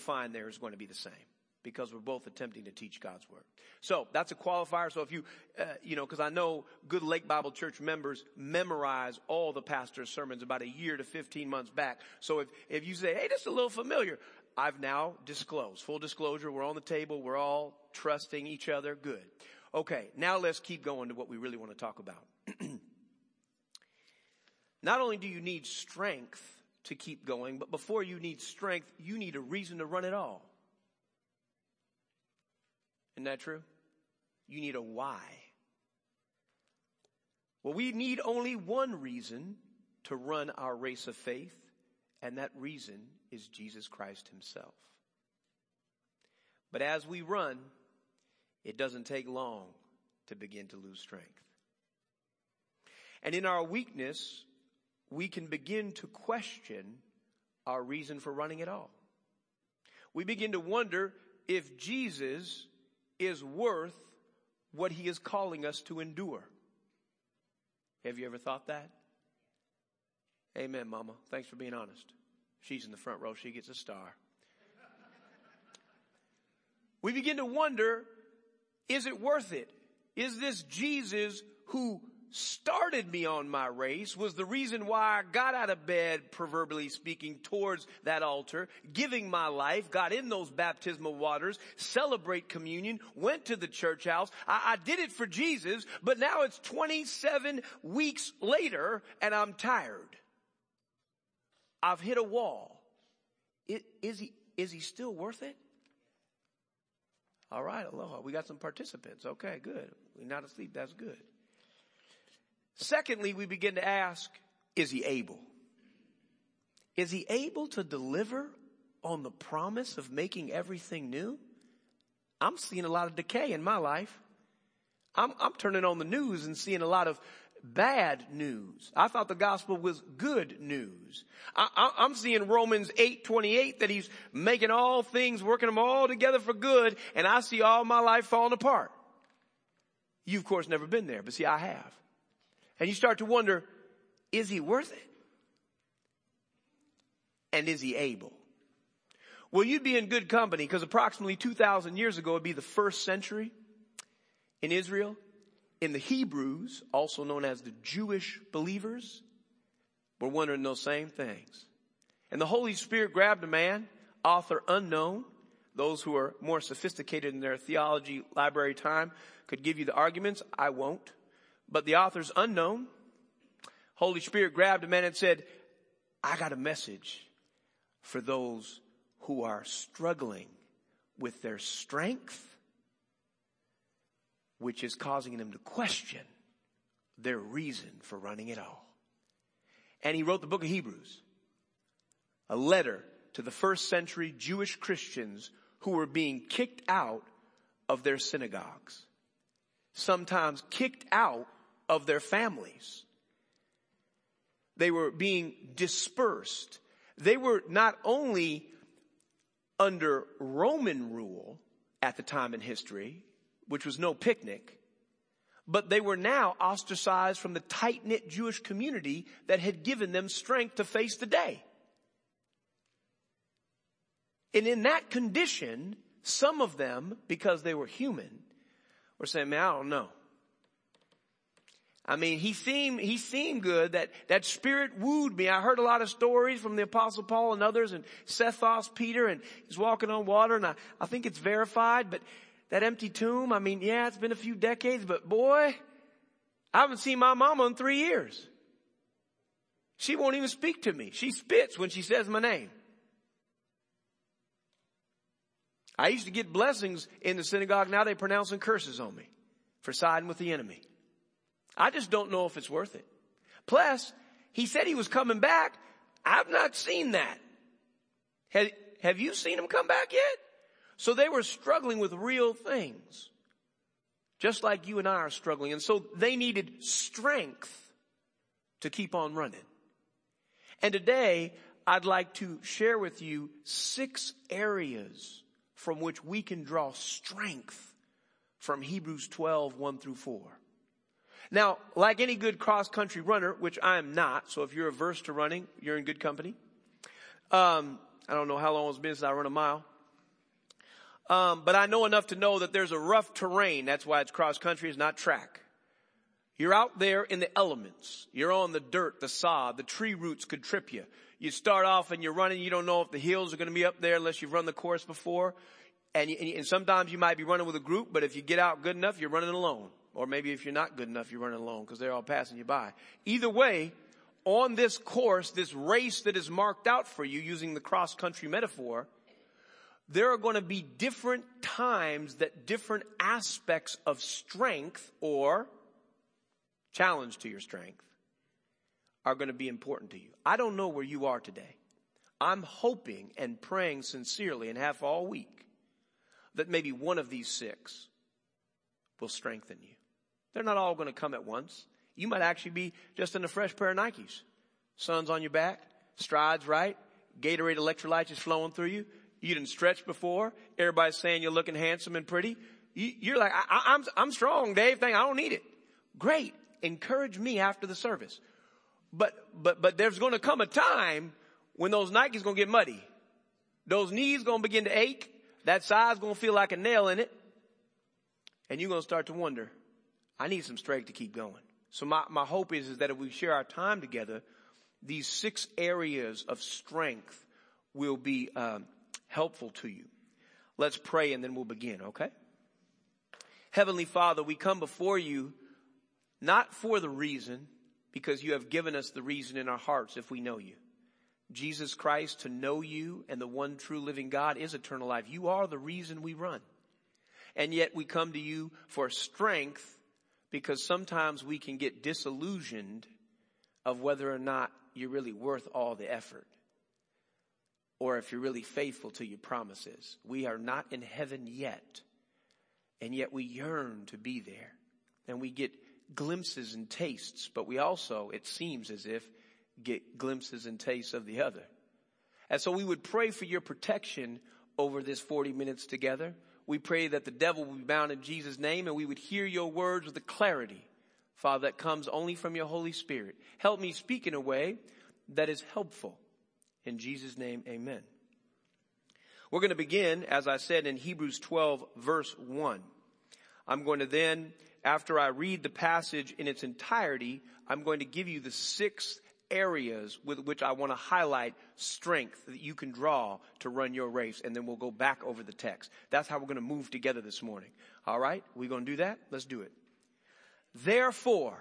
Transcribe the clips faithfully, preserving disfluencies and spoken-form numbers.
find there is going to be the same, because we're both attempting to teach God's word. So that's a qualifier. So if you, uh, you know, because I know good Lake Bible Church members memorize all the pastor's sermons about a year to fifteen months back. So if, if you say, hey, this is a little familiar, I've now disclosed. Full disclosure, we're on the table. We're all trusting each other. Good. Okay, now let's keep going to what we really want to talk about. Not only do you need strength to keep going, but before you need strength, you need a reason to run it all. Isn't that true? You need a why. Well, we need only one reason to run our race of faith, and that reason is Jesus Christ himself. But as we run, it doesn't take long to begin to lose strength. And in our weakness, we can begin to question our reason for running at all. We begin to wonder if Jesus is worth what he is calling us to endure. Have you ever thought that? Amen, Mama. Thanks for being honest. She's in the front row. She gets a star. We begin to wonder, is it worth it? Is this Jesus who started me on my race, was the reason why I got out of bed, proverbially speaking, towards that altar, giving my life, got in those baptismal waters, celebrate communion, went to the church house. I, I did it for Jesus, but now it's twenty-seven weeks later and I'm tired. I've hit a wall. It, is he, is he still worth it? All right, aloha. We got some participants. Okay, good. We're not asleep. That's good. Secondly, we begin to ask, is he able? Is he able to deliver on the promise of making everything new? I'm seeing a lot of decay in my life. I'm, I'm turning on the news and seeing a lot of bad news. I thought the gospel was good news. I, I, I'm seeing Romans eight twenty-eight, that he's making all things, working them all together for good, and I see all my life falling apart. You've, of course, never been there, but see, I have. And you start to wonder, is he worth it? And is he able? Well, you'd be in good company, because approximately two thousand years ago, it'd be the first century in Israel. In the Hebrews, also known as the Jewish believers, were wondering those same things. And the Holy Spirit grabbed a man, author unknown. Those who are more sophisticated in their theology library time could give you the arguments. I won't. But the author's unknown. Holy Spirit grabbed a man and said, I got a message for those who are struggling with their strength, which is causing them to question their reason for running it all. And he wrote the book of Hebrews, a letter to the first century Jewish Christians who were being kicked out of their synagogues, sometimes kicked out of their families. They were being dispersed. They were not only under Roman rule at the time in history, which was no picnic, but they were now ostracized from the tight-knit Jewish community that had given them strength to face the day. And in that condition, some of them, because they were human, were saying, man, I don't know. I mean, he seemed, he seemed good. That, that spirit wooed me. I heard a lot of stories from the Apostle Paul and others, and Cephas, Peter, and he's walking on water, and I, I think it's verified, but that empty tomb, I mean, yeah, it's been a few decades, but boy, I haven't seen my mama in three years. She won't even speak to me. She spits when she says my name. I used to get blessings in the synagogue. Now they're pronouncing curses on me for siding with the enemy. I just don't know if it's worth it. Plus, he said he was coming back. I've not seen that. Have, have you seen him come back yet? So they were struggling with real things, just like you and I are struggling. And so they needed strength to keep on running. And today, I'd like to share with you six areas from which we can draw strength from Hebrews twelve, one through four. Now, like any good cross-country runner, which I am not, so if you're averse to running, you're in good company. Um, I don't know how long it's been since I run a mile. Um, but I know enough to know that there's a rough terrain. That's why it's cross country, it's not track. You're out there in the elements. You're on the dirt, the sod, the tree roots could trip you. You start off and you're running. You don't know if the hills are going to be up there unless you've run the course before. And, you, and, you, and sometimes you might be running with a group, but if you get out good enough, you're running alone. Or maybe if you're not good enough, you're running alone because they're all passing you by. Either way, on this course, this race that is marked out for you using the cross country metaphor, there are going to be different times that different aspects of strength or challenge to your strength are going to be important to you. I don't know where you are today. I'm hoping and praying sincerely and have all week that maybe one of these six will strengthen you. They're not all going to come at once. You might actually be just in a fresh pair of Nikes. Sun's on your back, strides right, Gatorade electrolytes is flowing through you. You didn't stretch before. Everybody's saying you're looking handsome and pretty. You're like, I, I, I'm, I'm strong, Dave. Think I don't need it. Great. Encourage me after the service. But, but, but there's going to come a time when those Nikes going to get muddy. Those knees going to begin to ache. That side's going to feel like a nail in it. And you're going to start to wonder, I need some strength to keep going. So my, my hope is, is that if we share our time together, these six areas of strength will be um, helpful to you. Let's pray and then we'll begin, okay? Heavenly Father, we come before you not for the reason, because you have given us the reason in our hearts if we know you. Jesus Christ, to know you and the one true living God is eternal life. You are the reason we run. And yet we come to you for strength because sometimes we can get disillusioned of whether or not you're really worth all the effort or if you're really faithful to your promises. We are not in heaven yet, and yet we yearn to be there. And we get glimpses and tastes, but we also, it seems as if, get glimpses and tastes of the other. And so we would pray for your protection over this forty minutes together. We pray that the devil will be bound in Jesus' name, and we would hear your words with the clarity, Father, that comes only from your Holy Spirit. Help me speak in a way that is helpful. In Jesus' name, amen. We're going to begin, as I said, in Hebrews twelve, verse one. I'm going to then, after I read the passage in its entirety, I'm going to give you the six areas with which I want to highlight strength that you can draw to run your race, and then we'll go back over the text. That's how we're going to move together this morning. All right? We're going to do that? Let's do it. Therefore,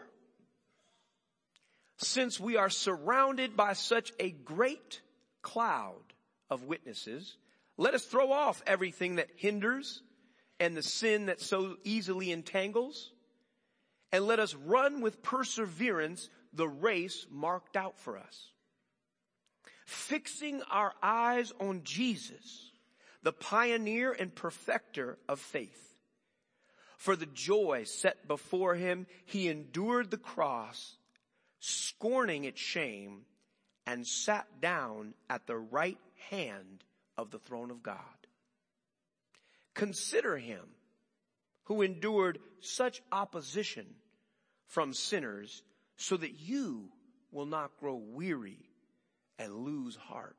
since we are surrounded by such a great cloud of witnesses, let us throw off everything that hinders and the sin that so easily entangles, and let us run with perseverance the race marked out for us, fixing our eyes on Jesus, the pioneer and perfecter of faith. For the joy set before him, he endured the cross, scorning its shame, and sat down at the right hand of the throne of God. Consider him who endured such opposition from sinners, so that you will not grow weary and lose heart.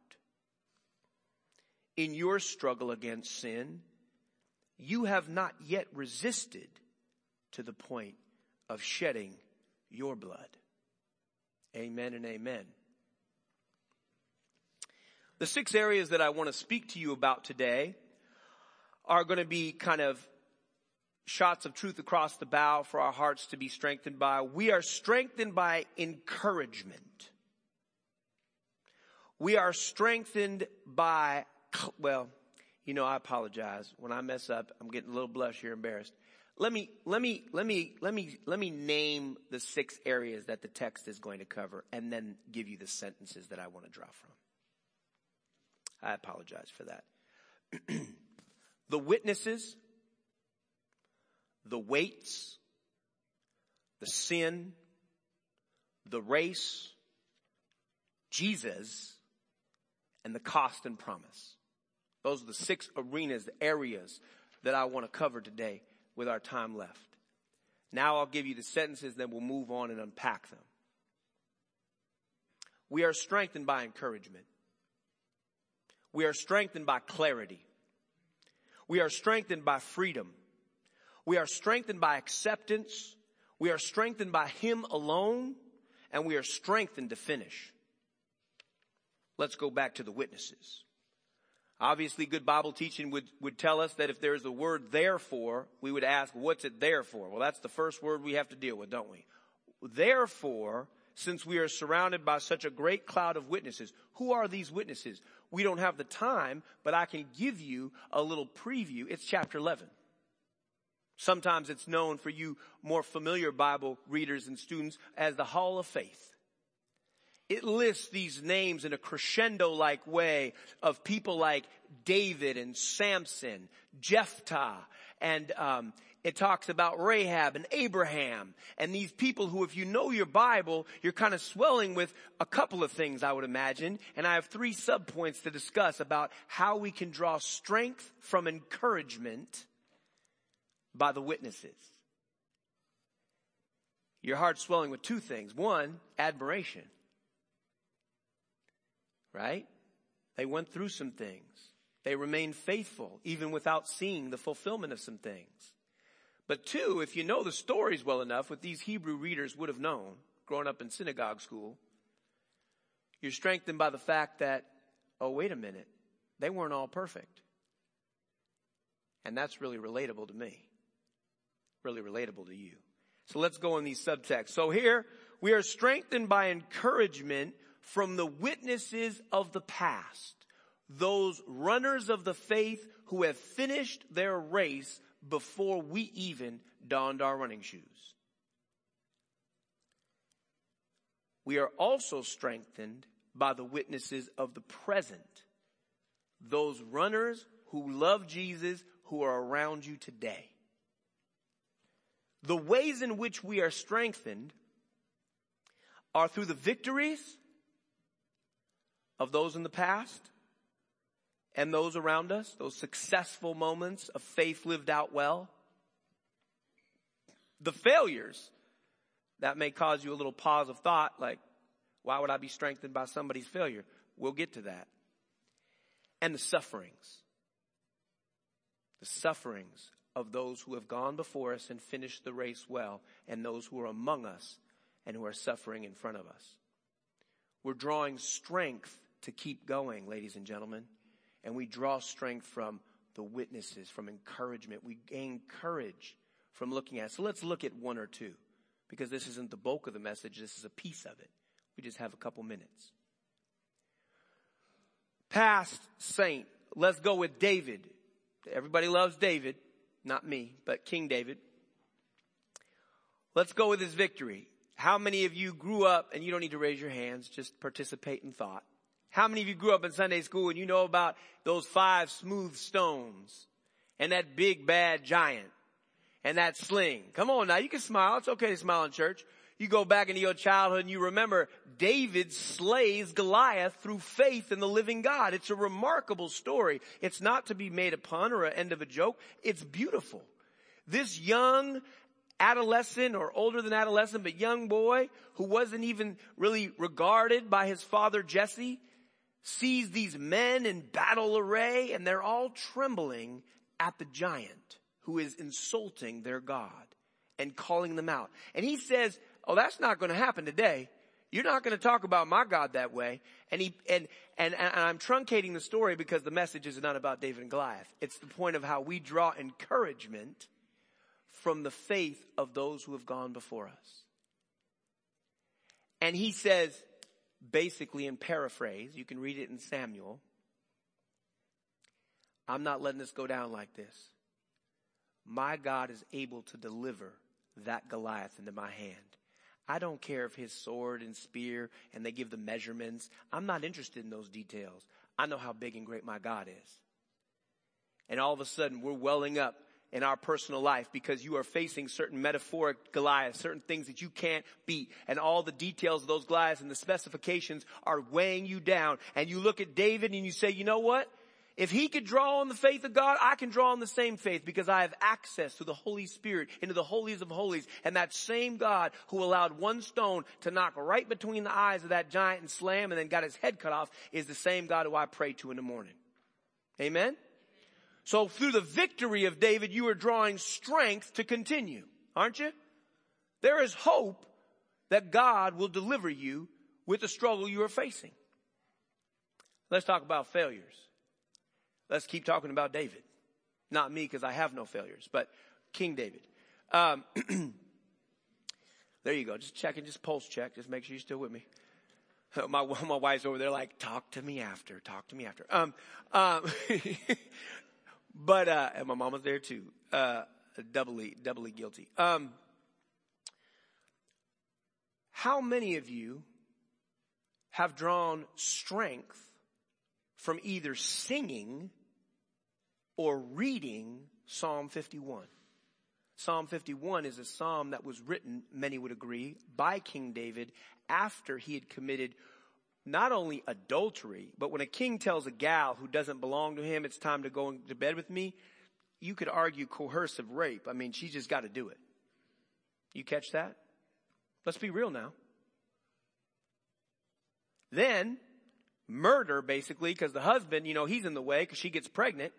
In your struggle against sin, you have not yet resisted to the point of shedding your blood. Amen and amen. The six areas that I want to speak to you about today are going to be kind of shots of truth across the bow for our hearts to be strengthened by. We are strengthened by encouragement. We are strengthened by, well, you know, I apologize. When I mess up, I'm getting a little blush here, embarrassed. Let me, let me, let me, let me, let me name the six areas that the text is going to cover and then give you the sentences that I want to draw from. I apologize for that. The witnesses, the weights, the sin, the race, Jesus, and the cost and promise. Those are the six arenas, the areas that I want to cover today with our time left. Now I'll give you the sentences, then we'll move on and unpack them. We are strengthened by encouragement. We are strengthened by clarity. We are strengthened by freedom. We are strengthened by acceptance. We are strengthened by Him alone. And we are strengthened to finish. Let's go back to the witnesses. Obviously, good Bible teaching would, would tell us that if there's a word therefore, we would ask, what's it there for? Well, that's the first word we have to deal with, don't we? Therefore, since we are surrounded by such a great cloud of witnesses, who are these witnesses? We don't have the time, but I can give you a little preview. It's chapter eleven. Sometimes it's known for you more familiar Bible readers and students as the Hall of Faith. It lists these names in a crescendo-like way of people like David and Samson, Jephthah, and um, it talks about Rahab and Abraham, and these people who, if you know your Bible, you're kind of swelling with a couple of things, I would imagine. And I have three subpoints to discuss about how we can draw strength from encouragement by the witnesses. Your heart's swelling with two things. One, admiration. Right? They went through some things. They remained faithful even without seeing the fulfillment of some things. But two, if you know the stories well enough, what these Hebrew readers would have known growing up in synagogue school, you're strengthened by the fact that, oh, wait a minute, they weren't all perfect. And that's really relatable to me. Really relatable to you. So let's go in these subtexts. So here, we are strengthened by encouragement from the witnesses of the past, those runners of the faith who have finished their race before we even donned our running shoes. We are also strengthened by the witnesses of the present, those runners who love Jesus who are around you today. The ways in which we are strengthened are through the victories of those in the past and those around us, those successful moments of faith lived out well. The failures that may cause you a little pause of thought, like, why would I be strengthened by somebody's failure? We'll get to that. And the sufferings. The sufferings of those who have gone before us and finished the race well, and those who are among us and who are suffering in front of us. We're drawing strength to keep going, ladies and gentlemen. And we draw strength from the witnesses, from encouragement. We gain courage from looking at it. So let's look at one or two, because this isn't the bulk of the message. This is a piece of it. We just have a couple minutes. Past saint. Let's go with David. Everybody loves David. Not me, but King David. Let's go with his victory. How many of you grew up, and you don't need to raise your hands, just participate in thought. How many of you grew up in Sunday school and you know about those five smooth stones and that big bad giant and that sling? Come on now, you can smile. It's okay to smile in church. You go back into your childhood and you remember David slays Goliath through faith in the living God. It's a remarkable story. It's not to be made a pun or an end of a joke. It's beautiful. This young adolescent or older than adolescent, but young boy who wasn't even really regarded by his father Jesse, sees these men in battle array, and they're all trembling at the giant who is insulting their God and calling them out. And he says, oh, that's not going to happen today. You're not going to talk about my God that way. And he and, and and I'm truncating the story because the message is not about David and Goliath. It's the point of how we draw encouragement from the faith of those who have gone before us. And he says, basically in paraphrase, you can read it in Samuel, I'm not letting this go down like this. My God is able to deliver that Goliath into my hand. I don't care if his sword and spear and they give the measurements. I'm not interested in those details. I know how big and great my God is. And all of a sudden we're welling up in our personal life because you are facing certain metaphoric Goliaths, certain things that you can't beat. And all the details of those Goliaths and the specifications are weighing you down. And you look at David and you say, you know what? If he could draw on the faith of God, I can draw on the same faith because I have access to the Holy Spirit into the holies of holies. And that same God who allowed one stone to knock right between the eyes of that giant and slam and then got his head cut off is the same God who I pray to in the morning. Amen? So through the victory of David, you are drawing strength to continue, aren't you? There is hope that God will deliver you with the struggle you are facing. Let's talk about failures. Let's keep talking about David. Not me, because I have no failures, but King David. Um, there you go. Just checking, just pulse check. Just make sure you're still with me. My, my wife's over there like, talk to me after, talk to me after. Um, um, but, uh, and my mama's there too. Uh, doubly, doubly guilty. Um, how many of you have drawn strength from either singing or reading Psalm fifty-one? Psalm fifty-one is a psalm that was written, many would agree, by King David after he had committed not only adultery, but when a king tells a gal who doesn't belong to him, it's time to go to bed with me, you could argue coercive rape. I mean, she's just got to do it. You catch that? Let's be real now. Then, murder, basically, because the husband, you know, he's in the way because she gets pregnant.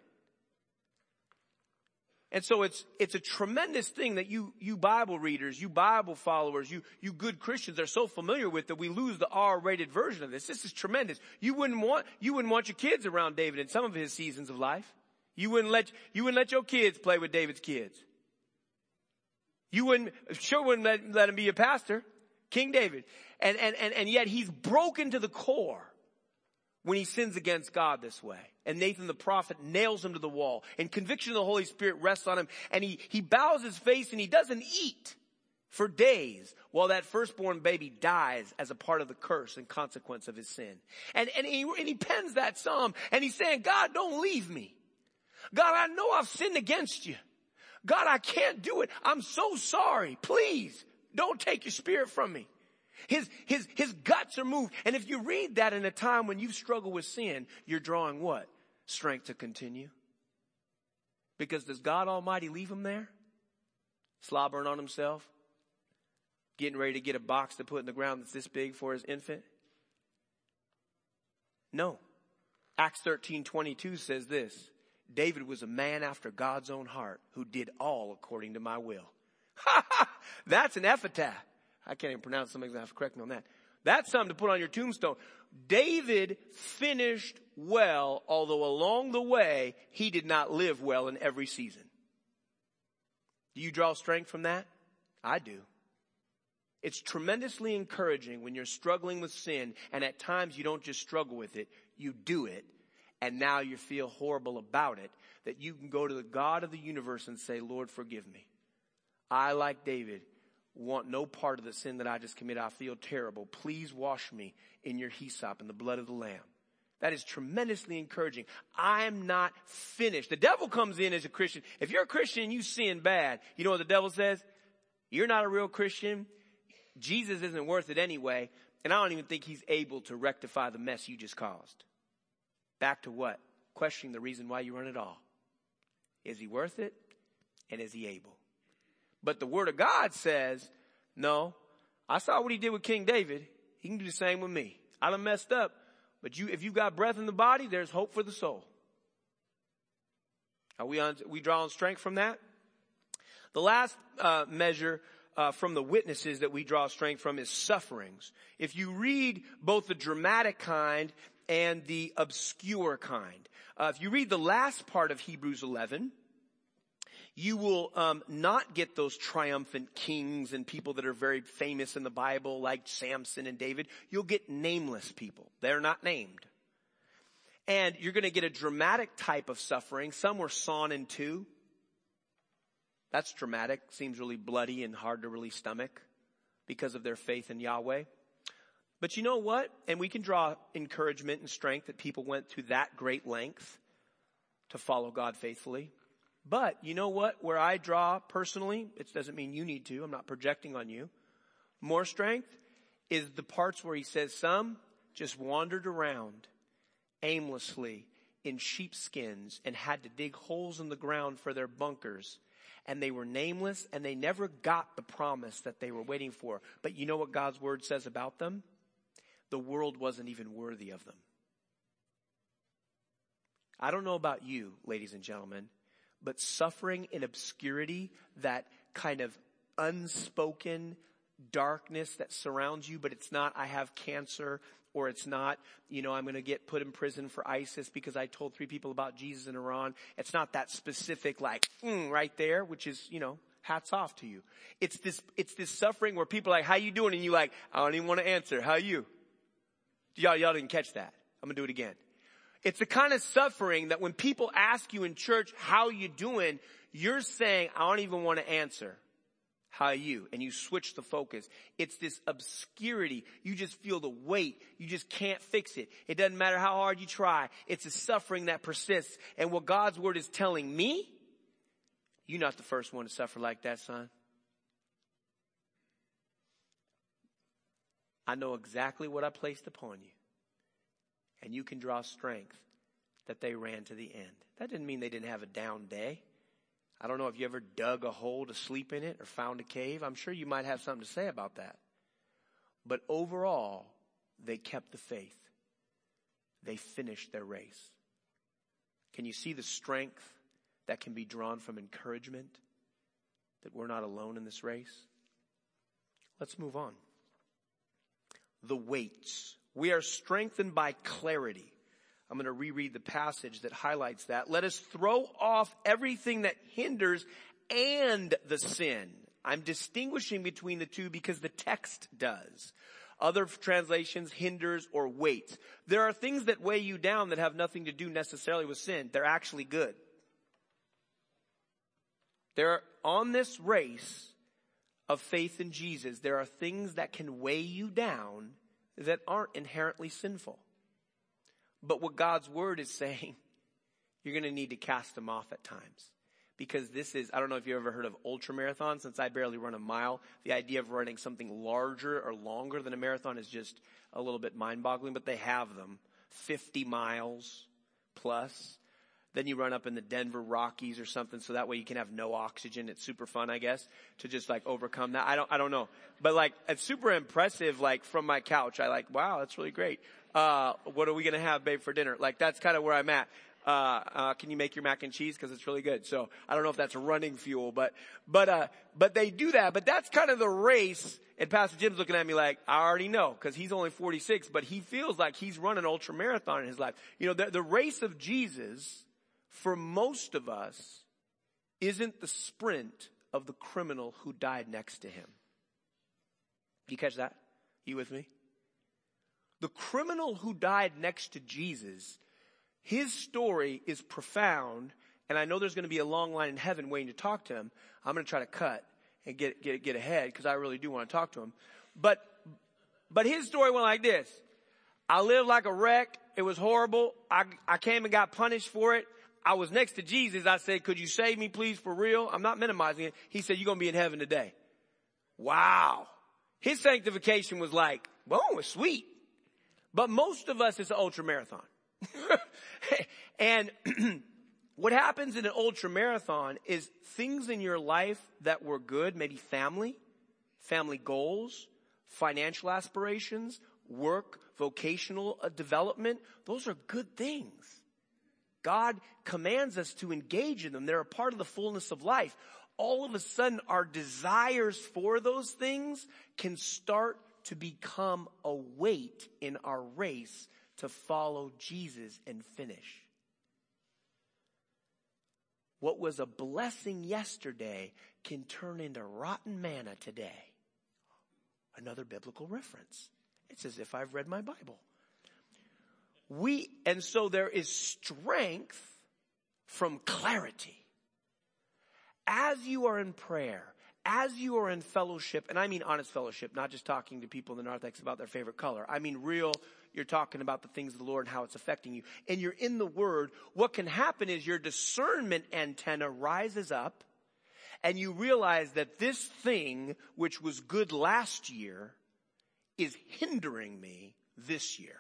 And so it's, it's a tremendous thing that you, you Bible readers, you Bible followers, you, you good Christians are so familiar with that we lose the R-rated version of this. This is tremendous. You wouldn't want, you wouldn't want your kids around David in some of his seasons of life. You wouldn't let, you wouldn't let your kids play with David's kids. You wouldn't, sure wouldn't let, let him be a pastor. King David. And, and, and, and yet he's broken to the core when he sins against God this way. And Nathan the prophet nails him to the wall. And conviction of the Holy Spirit rests on him. And he, he bows his face and he doesn't eat for days while that firstborn baby dies as a part of the curse and consequence of his sin. And, and, he, and he pens that psalm and he's saying, God, don't leave me. God, I know I've sinned against you. God, I can't do it. I'm so sorry. Please don't take your spirit from me. His, his, his guts are moved. And if you read that in a time when you've struggled with sin, you're drawing what? Strength to continue. Because does God Almighty leave him there? Slobbering on himself? Getting ready to get a box to put in the ground that's this big for his infant? No. Acts thirteen twenty-two says this. David was a man after God's own heart who did all according to my will. That's an epitaph. I can't even pronounce something. I have to correct me on that. That's something to put on your tombstone. David finished well, although along the way, he did not live well in every season. Do you draw strength from that? I do. It's tremendously encouraging when you're struggling with sin, and at times you don't just struggle with it, you do it, and now you feel horrible about it, that you can go to the God of the universe and say, Lord, forgive me. I, like David, want no part of the sin that I just committed. I feel terrible. Please wash me in your hyssop and the blood of the Lamb. That is tremendously encouraging. I am not finished. The devil comes in as a Christian. If you're a Christian and you sin bad, you know what the devil says? You're not a real Christian. Jesus isn't worth it anyway. And I don't even think he's able to rectify the mess you just caused. Back to what? Questioning the reason why you run at all. Is he worth it? And is he able? But the word of God says, no, I saw what he did with King David. He can do the same with me. I done messed up. But you, if you got breath in the body, there's hope for the soul. Are we on, we drawing strength from that? The last uh, measure uh, from the witnesses that we draw strength from is sufferings. If you read both the dramatic kind and the obscure kind, uh, if you read the last part of Hebrews eleven, you will um, not get those triumphant kings and people that are very famous in the Bible like Samson and David. You'll get nameless people. They're not named. And you're going to get a dramatic type of suffering. Some were sawn in two. That's dramatic. Seems really bloody and hard to really stomach because of their faith in Yahweh. But you know what? And we can draw encouragement and strength that people went to that great length to follow God faithfully. But you know what? Where I draw personally, it doesn't mean you need to. I'm not projecting on you. More strength is the parts where he says some just wandered around aimlessly in sheepskins and had to dig holes in the ground for their bunkers. And they were nameless and they never got the promise that they were waiting for. But you know what God's word says about them? The world wasn't even worthy of them. I don't know about you, ladies and gentlemen, but suffering in obscurity, that kind of unspoken darkness that surrounds you, but it's not, I have cancer, or it's not, you know, I'm going to get put in prison for ISIS because I told three people about Jesus in Iran. It's not that specific, like, mm, right there, which is, you know, hats off to you. It's this, it's this suffering where people are like, how you doing? And you like, I don't even want to answer. How you? Y'all, y'all didn't catch that. I'm going to do it again. It's the kind of suffering that when people ask you in church, how you doing? You're saying, I don't even want to answer. How are you? And you switch the focus. It's this obscurity. You just feel the weight. You just can't fix it. It doesn't matter how hard you try. It's a suffering that persists. And what God's word is telling me, you're not the first one to suffer like that, son. I know exactly what I placed upon you. And you can draw strength that they ran to the end. That didn't mean they didn't have a down day. I don't know if you ever dug a hole to sleep in it or found a cave. I'm sure you might have something to say about that. But overall, they kept the faith. They finished their race. Can you see the strength that can be drawn from encouragement? That we're not alone in this race? Let's move on. The weights. We are strengthened by clarity. I'm going to reread the passage that highlights that. Let us throw off everything that hinders and the sin. I'm distinguishing between the two because the text does. Other translations, hinders or weights. There are things that weigh you down that have nothing to do necessarily with sin. They're actually good. There are, on this race of faith in Jesus, there are things that can weigh you down that aren't inherently sinful. But what God's word is saying, you're going to need to cast them off at times. Because this is, I don't know if you've ever heard of ultra marathon. Since I barely run a mile, the idea of running something larger or longer than a marathon is just a little bit mind-boggling. But they have them, fifty miles plus. Then you run up in the Denver Rockies or something, so that way you can have no oxygen. It's super fun, I guess, to just like overcome that. I don't, I don't know. But like, it's super impressive, like from my couch. I like, wow, that's really great. Uh, what are we going to have, babe, for dinner? Like, that's kind of where I'm at. Uh, uh, can you make your mac and cheese? Cause it's really good. So I don't know if that's running fuel, but, but, uh, but they do that. But that's kind of the race. And Pastor Jim's looking at me like, I already know, cause he's only forty-six, but he feels like he's run an ultra marathon in his life. You know, the, the race of Jesus for most of us isn't the sprint of the criminal who died next to him. Do you catch that? You with me? The criminal who died next to Jesus, his story is profound, and I know there's going to be a long line in heaven waiting to talk to him. I'm going to try to cut and get get get ahead because I really do want to talk to him. But but his story went like this. I lived like a wreck. It was horrible. I I came and got punished for it. I was next to Jesus. I said, could you save me, please, for real? I'm not minimizing it. He said, you're going to be in heaven today. Wow. His sanctification was like, whoa, it's sweet. But most of us, it's an ultra marathon. And what happens in an ultra marathon is things in your life that were good, maybe family, family goals, financial aspirations, work, vocational development. Those are good things. God commands us to engage in them. They're a part of the fullness of life. All of a sudden, our desires for those things can start to become a weight in our race to follow Jesus and finish. What was a blessing yesterday can turn into rotten manna today. Another biblical reference. It's as if I've read my Bible. We, and so there is strength from clarity. As you are in prayer, as you are in fellowship, and I mean honest fellowship, not just talking to people in the narthex about their favorite color. I mean real, you're talking about the things of the Lord and how it's affecting you. And you're in the Word. What can happen is your discernment antenna rises up and you realize that this thing, which was good last year, is hindering me this year.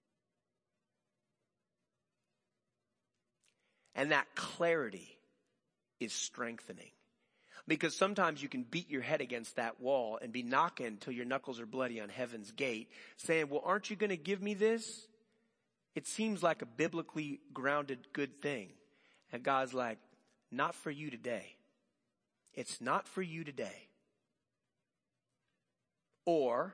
And that clarity is strengthening. Because sometimes you can beat your head against that wall and be knocking until your knuckles are bloody on heaven's gate, saying, well, aren't you going to give me this? It seems like a biblically grounded good thing. And God's like, not for you today. It's not for you today. Or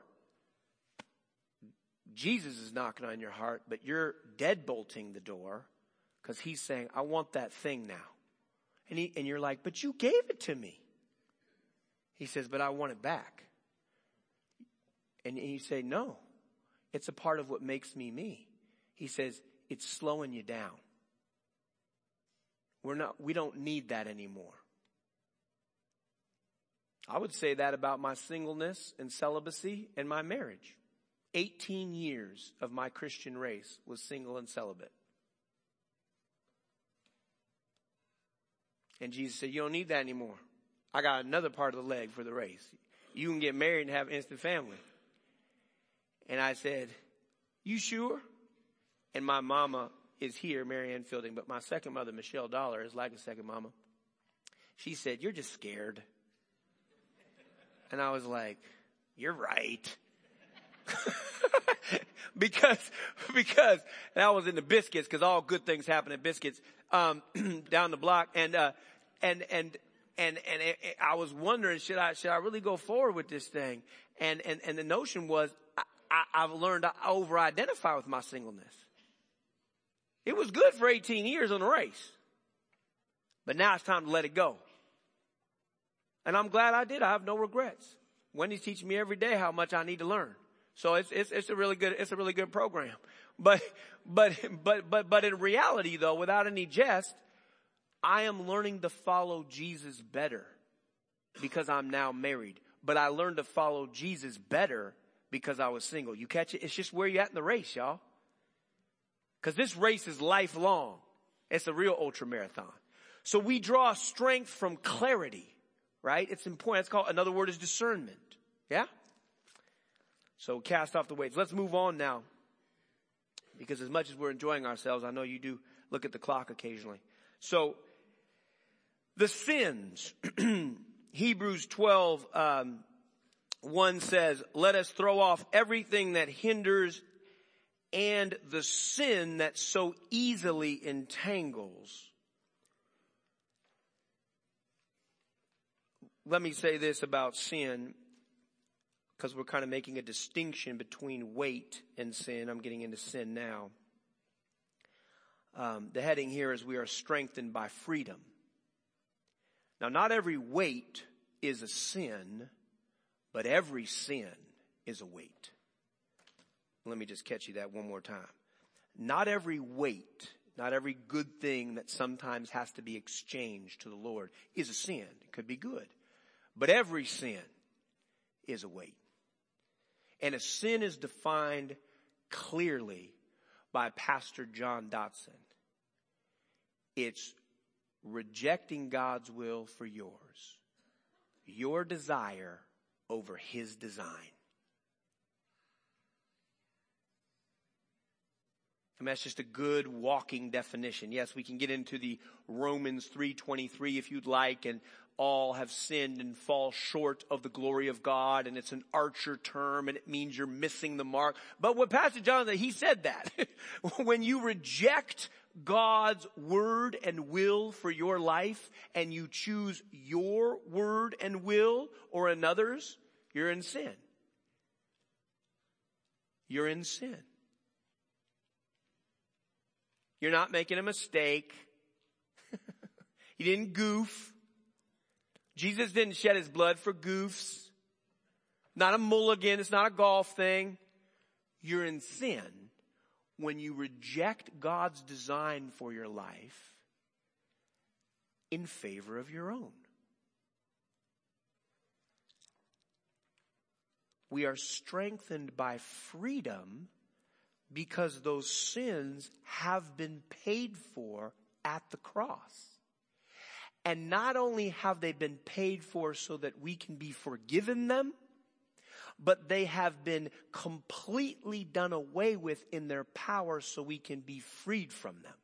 Jesus is knocking on your heart, but you're deadbolting the door because he's saying, I want that thing now. And he, and you're like, but you gave it to me. He says, but I want it back. And you say, no, it's a part of what makes me me. He says, it's slowing you down. We're not, we don't need that anymore. I would say that about my singleness and celibacy and my marriage. eighteen years of my Christian race was single and celibate. And Jesus said, you don't need that anymore. I got another part of the leg for the race. You can get married and have instant family. And I said, you sure? And my mama is here, Mary Ann Fielding, but my second mother, Michelle Dollar, is like a second mama. She said, you're just scared. And I was like, you're right. because, because that was in the Biscuits, because all good things happen at Biscuits, um, down the block. And, uh, and, and, and, and it, it, I was wondering, should I, should I really go forward with this thing? And, and, and the notion was, I, I, I've learned to over-identify with my singleness. It was good for eighteen years on the race. But now it's time to let it go. And I'm glad I did. I have no regrets. Wendy's teaching me every day how much I need to learn. So it's, it's, it's a really good, it's a really good program. But, but, but, but, but in reality though, without any jest, I am learning to follow Jesus better because I'm now married. But I learned to follow Jesus better because I was single. You catch it? It's just where you're at in the race, y'all. Because this race is lifelong. It's a real ultra marathon. So we draw strength from clarity, right? It's important. It's called, another word is discernment. Yeah? So cast off the weights. Let's move on now. Because as much as we're enjoying ourselves, I know you do look at the clock occasionally. So the sins. Hebrews twelve, um, one says, let us throw off everything that hinders and the sin that so easily entangles. Let me say this about sin, because we're kind of making a distinction between weight and sin. I'm getting into sin now. Um, the heading here is we are strengthened by freedom. Now, not every weight is a sin, but every sin is a weight. Let me just catch you that one more time. Not every weight, not every good thing that sometimes has to be exchanged to the Lord is a sin. It could be good. But every sin is a weight. And a sin is defined clearly by Pastor John Dotson. It's rejecting God's will for yours. Your desire over his design. I mean, that's just a good walking definition. Yes, we can get into the Romans three twenty-three if you'd like, and all have sinned and fall short of the glory of God, and it's an archer term, and it means you're missing the mark. But what Pastor John said, he said that. When you reject God's word and will for your life, and you choose your word and will or another's, you're in sin. You're in sin. You're not making a mistake. You didn't goof. Jesus didn't shed his blood for goofs. Not a mulligan. It's not a golf thing. You're in sin when you reject God's design for your life in favor of your own. We are strengthened by freedom because those sins have been paid for at the cross. And not only have they been paid for so that we can be forgiven them, but they have been completely done away with in their power so we can be freed from them.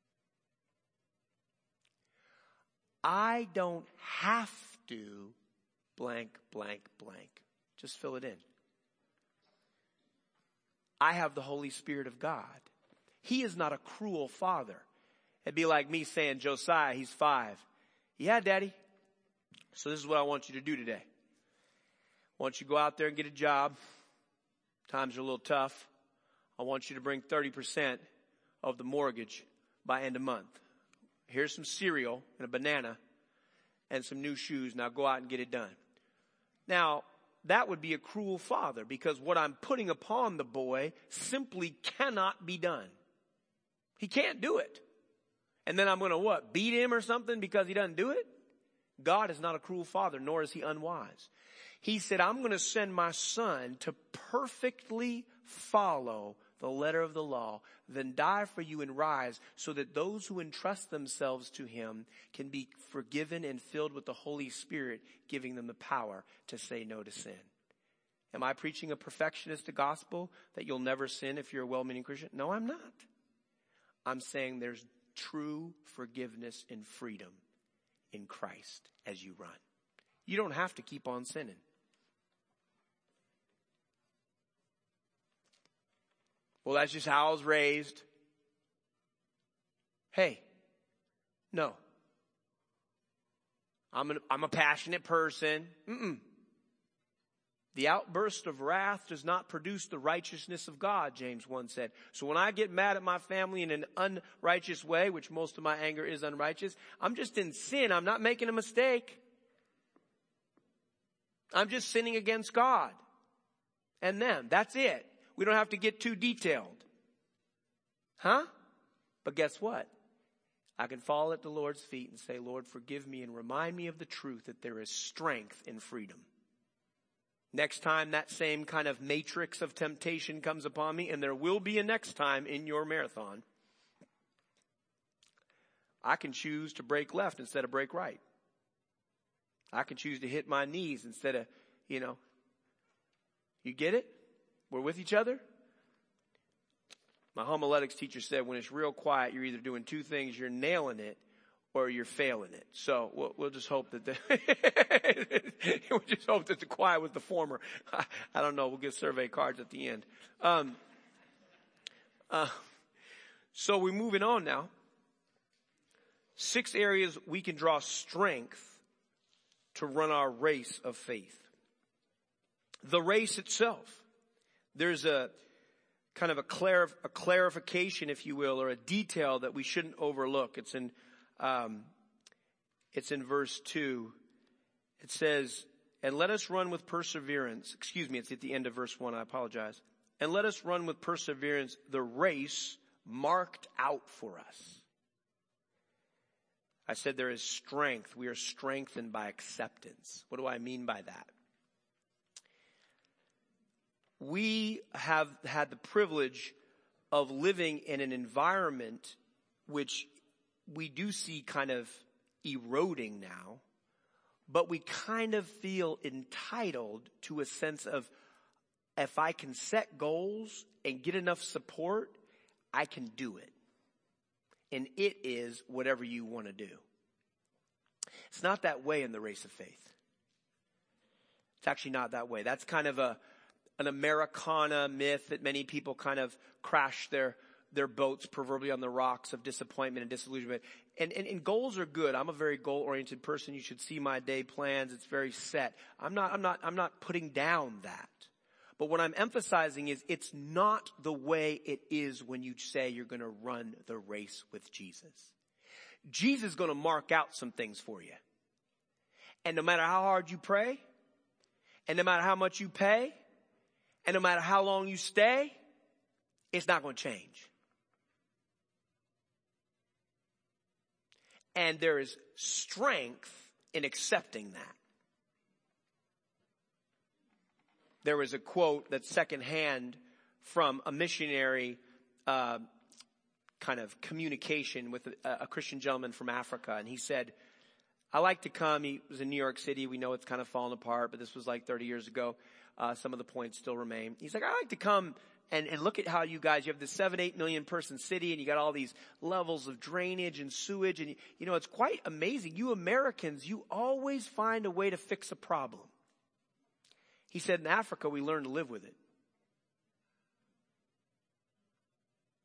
I don't have to blank, blank, blank. Just fill it in. I have the Holy Spirit of God. He is not a cruel father. It'd be like me saying, Josiah, he's five. Yeah, Daddy. So this is what I want you to do today. I want you to go out there and get a job. Times are a little tough. I want you to bring thirty percent of the mortgage by end of month. Here's some cereal and a banana and some new shoes. Now go out and get it done. Now, that would be a cruel father, because what I'm putting upon the boy simply cannot be done. He can't do it. And then I'm going to what? Beat him or something because he doesn't do it? God is not a cruel father, nor is he unwise. He said, I'm going to send my son to perfectly follow the letter of the law, then die for you and rise, so that those who entrust themselves to him can be forgiven and filled with the Holy Spirit, giving them the power to say no to sin. Am I preaching a perfectionist gospel that you'll never sin if you're a well-meaning Christian? No, I'm not. I'm saying there's true forgiveness and freedom in Christ as you run. You don't have to keep on sinning. Well, that's just how I was raised. Hey, no. I'm, an, I'm a passionate person. Mm-mm. The outburst of wrath does not produce the righteousness of God, James one said. So when I get mad at my family in an unrighteous way, which most of my anger is unrighteous, I'm just in sin. I'm not making a mistake. I'm just sinning against God and them. That's it. We don't have to get too detailed. Huh? But guess what? I can fall at the Lord's feet and say, Lord, forgive me and remind me of the truth that there is strength in freedom. Next time that same kind of matrix of temptation comes upon me, and there will be a next time in your marathon, I can choose to break left instead of break right. I can choose to hit my knees instead of, you know, you get it? We're with each other? My homiletics teacher said when it's real quiet, you're either doing two things. You're nailing it or you're failing it. So we'll, we'll just hope that the we'll just hope that the quiet was the former. I, I don't know. We'll get survey cards at the end. Um, uh, so we're moving on now. Six areas we can draw strength to run our race of faith. The race itself. There's a kind of a, clar- a clarification, if you will, or a detail that we shouldn't overlook. It's in, um, it's in verse two. It says, and let us run with perseverance. Excuse me, it's at the end of verse one. I apologize. And let us run with perseverance the race marked out for us. I said there is strength. We are strengthened by acceptance. What do I mean by that? We have had the privilege of living in an environment which we do see kind of eroding now, but we kind of feel entitled to a sense of, if I can set goals and get enough support, I can do it. And it is whatever you want to do. It's not that way in the race of faith. It's actually not that way. That's kind of a an Americana myth that many people kind of crash their, their boats proverbially on the rocks of disappointment and disillusionment. And, and, and goals are good. I'm a very goal-oriented person. You should see my day plans. It's very set. I'm not, I'm not, I'm not putting down that. But what I'm emphasizing is it's not the way it is when you say you're going to run the race with Jesus. Jesus is going to mark out some things for you. And no matter how hard you pray, and no matter how much you pay, and no matter how long you stay, it's not going to change. And there is strength in accepting that. There was a quote that's secondhand from a missionary uh, kind of communication with a, a Christian gentleman from Africa. And he said, I like to come. He was in New York City. We know it's kind of fallen apart, but this was like thirty years ago. Uh, some of the points still remain. He's like, I like to come and, and look at how you guys, you have this seven, eight million person city and you got all these levels of drainage and sewage. And, you, you know, it's quite amazing. You Americans, you always find a way to fix a problem. He said, in Africa, we learn to live with it.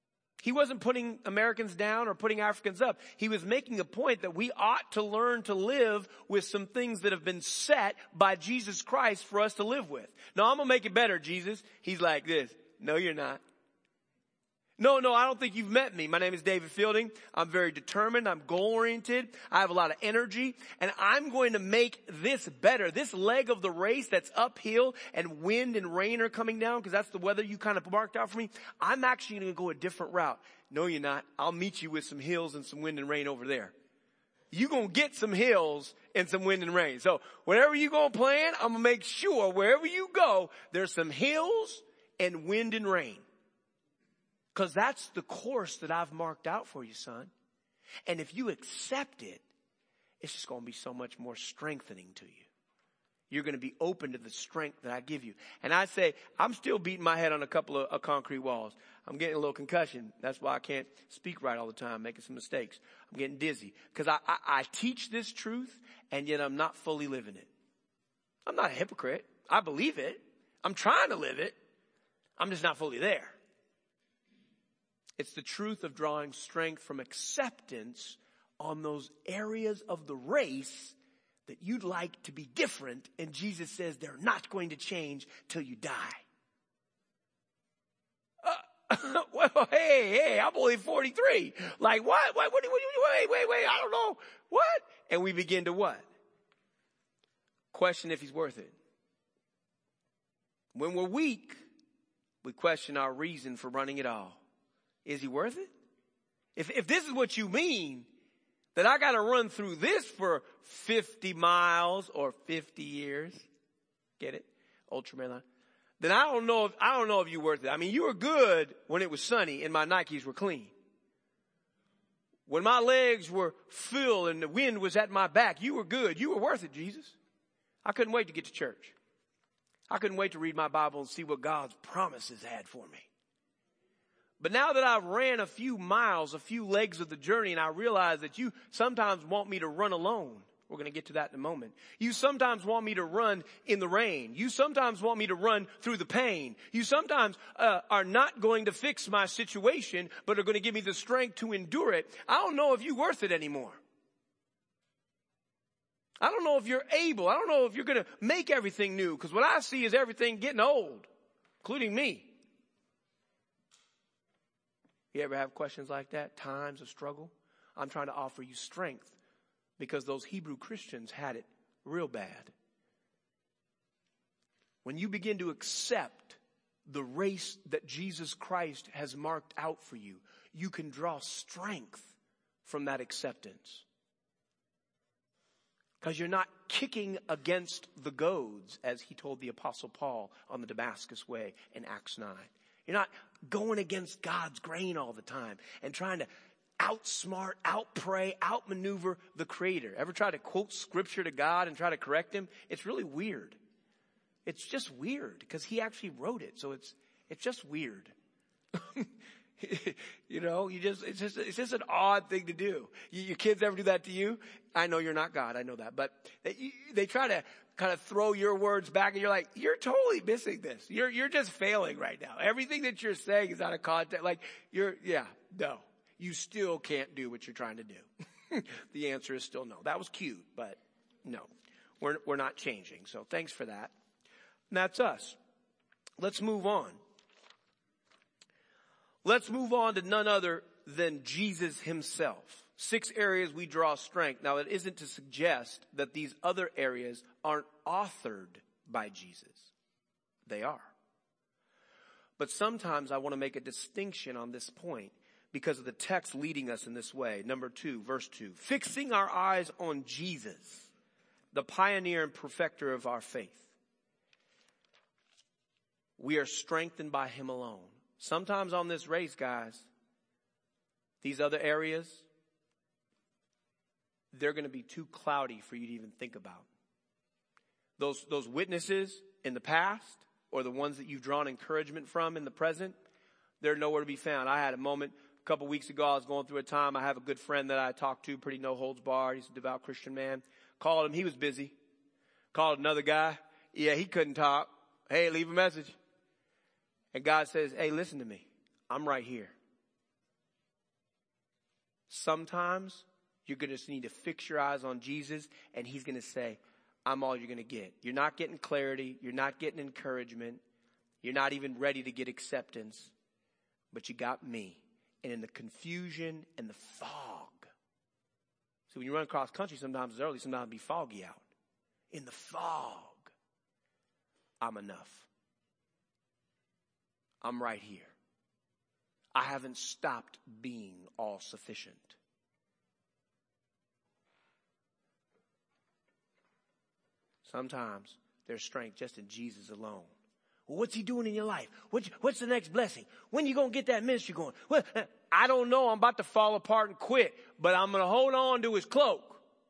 He wasn't putting Americans down or putting Africans up. He was making a point that we ought to learn to live with some things that have been set by Jesus Christ for us to live with. No, I'm going to make it better, Jesus. He's like this. No, you're not. No, no, I don't think you've met me. My name is David Fielding. I'm very determined. I'm goal-oriented. I have a lot of energy. And I'm going to make this better. This leg of the race that's uphill and wind and rain are coming down because that's the weather you kind of marked out for me. I'm actually going to go a different route. No, you're not. I'll meet you with some hills and some wind and rain over there. You're going to get some hills and some wind and rain. So whatever you're going to plan, I'm going to make sure wherever you go, there's some hills and wind and rain. Because that's the course that I've marked out for you, son. And if you accept it, it's just going to be so much more strengthening to you. You're going to be open to the strength that I give you. And I say, I'm still beating my head on a couple of uh, concrete walls. I'm getting a little concussion. That's why I can't speak right all the time, making some mistakes. I'm getting dizzy. Because I, I, I teach this truth, and yet I'm not fully living it. I'm not a hypocrite. I believe it. I'm trying to live it. I'm just not fully there. It's the truth of drawing strength from acceptance on those areas of the race that you'd like to be different. And Jesus says they're not going to change till you die. Uh, well, hey, hey, I'm only forty-three. Like what? What? What? what wait, wait, wait. I don't know. What? And we begin to what? Question if he's worth it. When we're weak, we question our reason for running it all. Is he worth it? If, if this is what you mean, that I got to run through this for fifty miles or fifty years, get it? Ultramarathon. Then I don't know if, I don't know if you're worth it. I mean, you were good when it was sunny and my Nikes were clean. When my legs were filled and the wind was at my back, you were good. You were worth it, Jesus. I couldn't wait to get to church. I couldn't wait to read my Bible and see what God's promises had for me. But now that I've ran a few miles, a few legs of the journey, and I realize that you sometimes want me to run alone. We're going to get to that in a moment. You sometimes want me to run in the rain. You sometimes want me to run through the pain. You sometimes uh, are not going to fix my situation, but are going to give me the strength to endure it. I don't know if you're worth it anymore. I don't know if you're able. I don't know if you're going to make everything new, because what I see is everything getting old, including me. You ever have questions like that? Times of struggle? I'm trying to offer you strength because those Hebrew Christians had it real bad. When you begin to accept the race that Jesus Christ has marked out for you, you can draw strength from that acceptance. Because you're not kicking against the goads, as he told the Apostle Paul on the Damascus Way in Acts nine. You're not going against God's grain all the time and trying to outsmart, outpray, outmaneuver the Creator. Ever try to quote scripture to God and try to correct him? It's really weird. It's just weird because he actually wrote it. So it's, it's just weird. You know, you just, it's just, it's just an odd thing to do. You, your kids ever do that to you? I know you're not God. I know that, but they, they try to kind of throw your words back and you're like, you're totally missing this. You're, you're just failing right now. Everything that you're saying is out of context. Like you're, yeah, no, you still can't do what you're trying to do. The answer is still no. That was cute, but no, we're, we're not changing. So thanks for that. And that's us. Let's move on. Let's move on to none other than Jesus himself. Six areas we draw strength. Now, it isn't to suggest that these other areas aren't authored by Jesus. They are. But sometimes I want to make a distinction on this point because of the text leading us in this way. Number two, verse two. Fixing our eyes on Jesus, the pioneer and perfecter of our faith. We are strengthened by him alone. Sometimes on this race, guys, these other areas, they're going to be too cloudy for you to even think about. Those, those witnesses in the past or the ones that you've drawn encouragement from in the present, they're nowhere to be found. I had a moment a couple weeks ago. I was going through a time. I have a good friend that I talk to, pretty no holds barred. He's a devout Christian man. Called him. He was busy. Called another guy. Yeah, he couldn't talk. Hey, leave a message. And God says, hey, listen to me. I'm right here. Sometimes you're going to just need to fix your eyes on Jesus, and he's going to say, I'm all you're going to get. You're not getting clarity. You're not getting encouragement. You're not even ready to get acceptance. But you got me. And in the confusion and the fog. So when you run across country, sometimes it's early, sometimes it'll be foggy out. In the fog, I'm enough. I'm right here. I haven't stopped being all sufficient. Sometimes there's strength just in Jesus alone. Well, what's he doing in your life? What's, what's the next blessing? When you going to get that ministry going? Well, I don't know. I'm about to fall apart and quit, but I'm going to hold on to his cloak.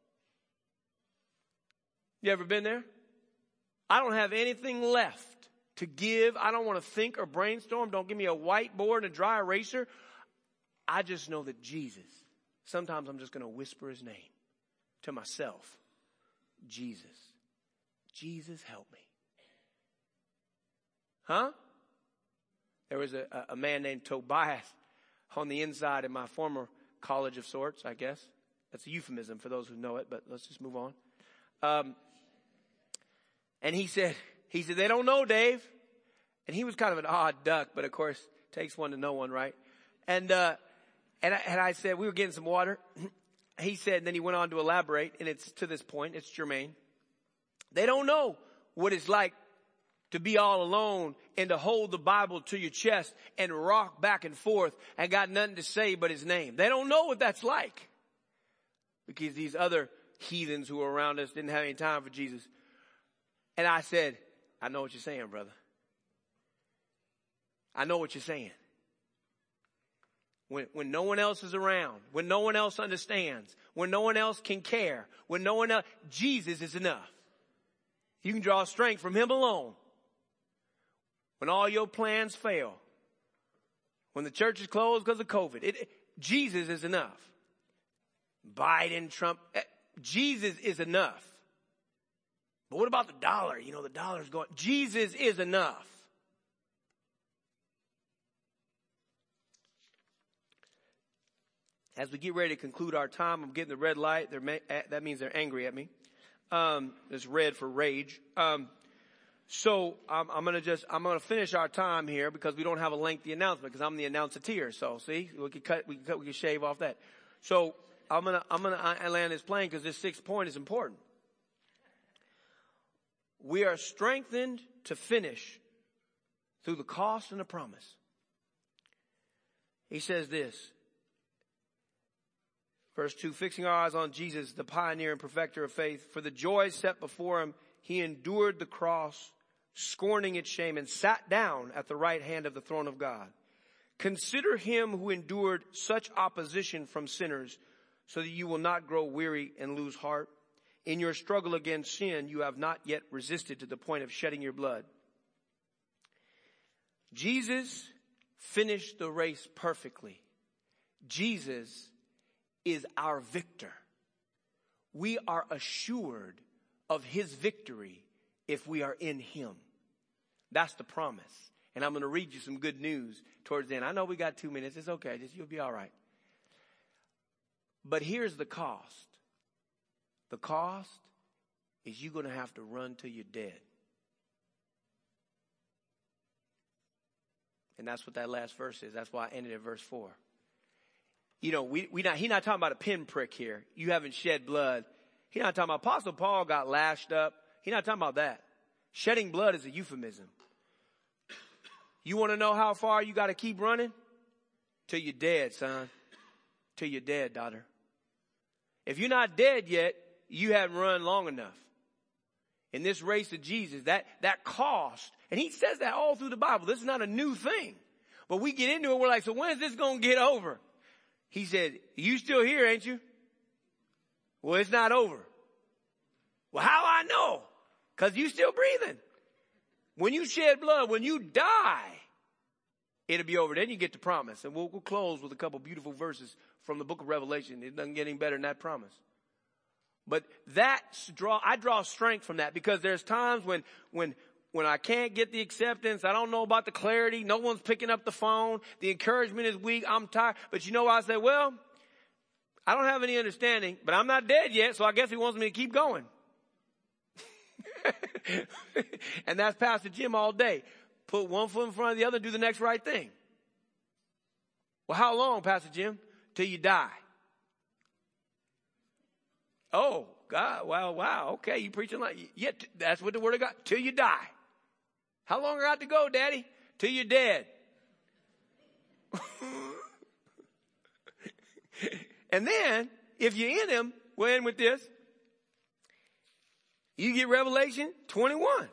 You ever been there? I don't have anything left to give. I don't want to think or brainstorm. Don't give me a whiteboard and a dry eraser. I just know that Jesus, sometimes I'm just going to whisper his name to myself. Jesus. Jesus, help me. Huh? There was a, a man named Tobias on the inside in my former college of sorts, I guess. That's a euphemism for those who know it, but let's just move on. Um, and he said, he said, they don't know, Dave. And he was kind of an odd duck, but of course, it takes one to know one, right? And, uh, and I, and I said, we were getting some water. He said, and then he went on to elaborate, and it's to this point, it's germane. They don't know what it's like to be all alone and to hold the Bible to your chest and rock back and forth and got nothing to say but his name. They don't know what that's like because these other heathens who were around us didn't have any time for Jesus. And I said, I know what you're saying, brother. I know what you're saying. When, when no one else is around, when no one else understands, when no one else can care, when no one else, Jesus is enough. You can draw strength from him alone. When all your plans fail, when the church is closed because of COVID, it, it, Jesus is enough. Biden, Trump, eh, Jesus is enough. But what about the dollar? You know, the dollar's going, Jesus is enough. As we get ready to conclude our time, I'm getting the red light. They're, that means they're angry at me. Um, it's red for rage. Um, so I'm, I'm gonna just, I'm gonna finish our time here because we don't have a lengthy announcement because I'm the announceteer. So see, we can cut, we can cut, we can shave off that. So I'm gonna, I'm gonna land this plane because this sixth point is important. We are strengthened to finish through the cost and the promise. He says this. Verse two, fixing our eyes on Jesus, the pioneer and perfecter of faith. For the joy set before him, he endured the cross, scorning its shame, and sat down at the right hand of the throne of God. Consider him who endured such opposition from sinners, so that you will not grow weary and lose heart. In your struggle against sin, you have not yet resisted to the point of shedding your blood. Jesus finished the race perfectly. Jesus is our victor. We are assured of his victory if we are in him. That's the promise. And I'm going to read you some good news towards the end. I know we got two minutes. It's okay. Just, you'll be all right. But here's the cost. The cost is you're going to have to run till you're dead. And that's what that last verse is. That's why I ended at verse four. You know, we, we not, he's not talking about a pinprick here. You haven't shed blood. He's not talking about, Apostle Paul got lashed up. He's not talking about that. Shedding blood is a euphemism. You want to know how far you got to keep running? Till you're dead, son. Till you're dead, daughter. If you're not dead yet, you haven't run long enough. In this race of Jesus, that, that cost, and he says that all through the Bible. This is not a new thing. But we get into it, we're like, so when is this going to get over? He said, you still here, ain't you? Well, it's not over. Well, how I know? Because you still breathing. When you shed blood, when you die, it'll be over. Then you get the promise. And we'll, we'll close with a couple beautiful verses from the book of Revelation. It doesn't get any better than that promise. But that's draw, I draw strength from that because there's times when, when, when I can't get the acceptance, I don't know about the clarity, no one's picking up the phone, the encouragement is weak, I'm tired. But you know what I say? Well, I don't have any understanding, but I'm not dead yet, so I guess he wants me to keep going. And that's Pastor Jim all day. Put one foot in front of the other, do the next right thing. Well, how long, Pastor Jim? Till you die. Oh, God, wow, wow. Okay, you preaching like, yeah, that's what the word of God, till you die. How long I got to go, Daddy? Till you're dead. And then, if you're in him, we'll end with this. You get Revelation twenty-one.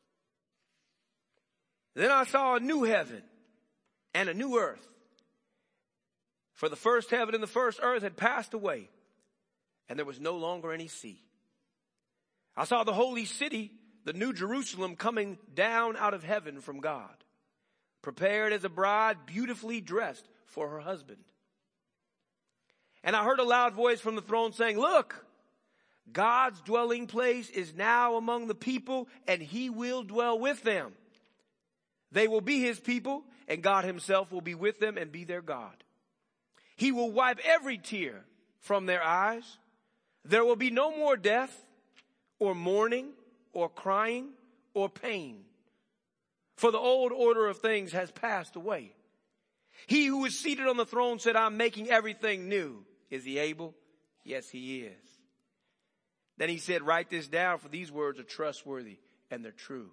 Then I saw a new heaven and a new earth. For the first heaven and the first earth had passed away, and there was no longer any sea. I saw the holy city, the new Jerusalem, coming down out of heaven from God, prepared as a bride beautifully dressed for her husband. And I heard a loud voice from the throne saying, look, God's dwelling place is now among the people, and he will dwell with them. They will be his people, and God himself will be with them and be their God. He will wipe every tear from their eyes. There will be no more death, or mourning, or crying, or pain. For the old order of things has passed away. He who is seated on the throne said, I'm making everything new. Is he able? Yes, he is. Then he said, write this down, for these words are trustworthy and they're true.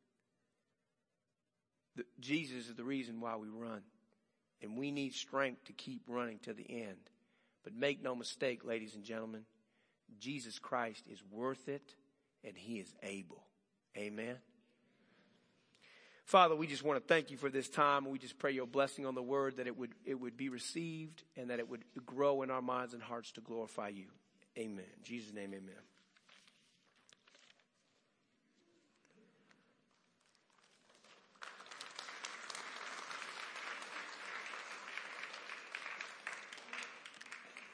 The, Jesus is the reason why we run. And we need strength to keep running to the end. But make no mistake, ladies and gentlemen, Jesus Christ is worth it and he is able. Amen. Father, we just want to thank you for this time. We just pray your blessing on the word, that it would, it would be received and that it would grow in our minds and hearts to glorify you. Amen. In Jesus' name, amen.